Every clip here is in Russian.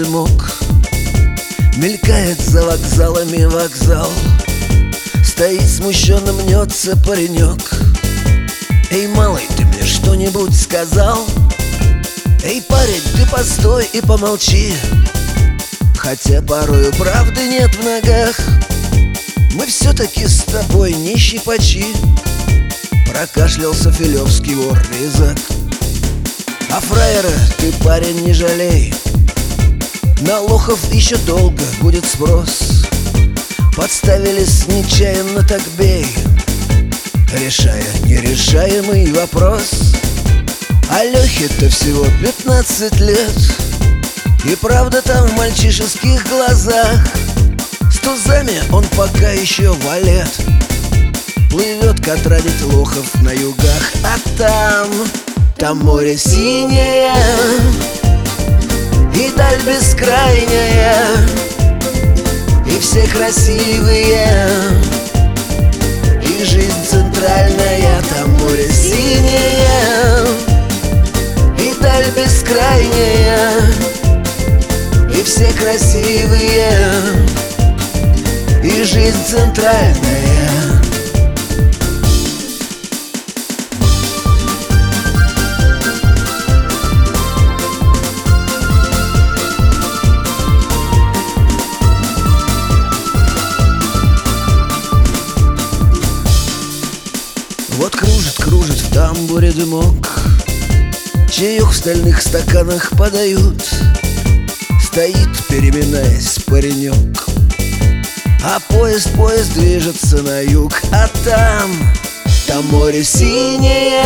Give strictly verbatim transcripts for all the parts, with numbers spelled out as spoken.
дымок. Мелькает за вокзалами вокзал. Стоит смущенно, мнется паренек. Эй, малый, ты мне что-нибудь сказал? Эй, парень, ты постой и помолчи. Хотя порою правды нет в ногах, мы все-таки с тобой не щипачи. Прокашлялся филевский вор Резак. А фраера ты, парень, не жалей. На лохов еще долго будет спрос. Подставились нечаянно, так бей, решая нерешаемый вопрос. А Лехе-то всего пятнадцать лет, и правда там в мальчишеских глазах. С тузами он пока еще валет, плывет катранить лохов на югах. А там, там море синее и даль бескрайняя, и все красивые, и жизнь центральная. Там море синее и даль бескрайняя, и все красивые, и жизнь центральная. Вот кружит, кружит в тамбуре дымок, чаек в стальных стаканах подают. Стоит, переминаясь, паренек, а поезд, поезд движется на юг. А там, там море синее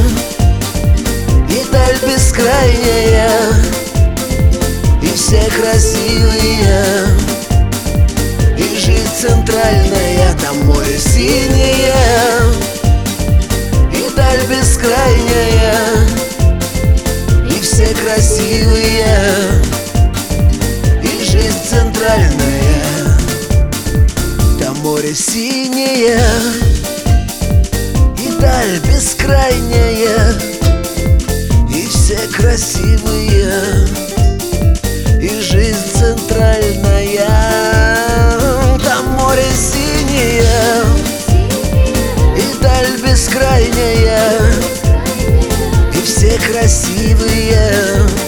и даль бескрайняя, и все красивые, и жизнь центральная. Там море синее и даль бескрайняя, и все красивые, и жизнь центральная. Там море синее и даль бескрайняя, и все красивые, и жизнь центральная. Там море синее и даль бескрайняя, и все красивые,